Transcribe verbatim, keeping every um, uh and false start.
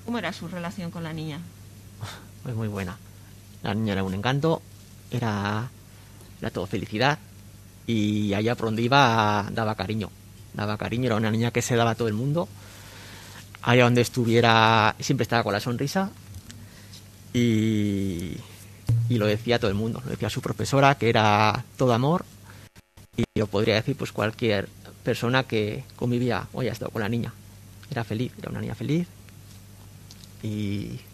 ¿Cómo era su relación con la niña? Pues muy buena. La niña era un encanto, era, era todo felicidad, y allá por donde iba daba cariño. Daba cariño, era una niña que se daba a todo el mundo. Allá donde estuviera siempre estaba con la sonrisa, y, y lo decía todo el mundo. Lo decía su profesora, que era todo amor, y lo podría decir pues cualquier persona que convivía o haya estado con la niña. Era feliz, era una niña feliz, y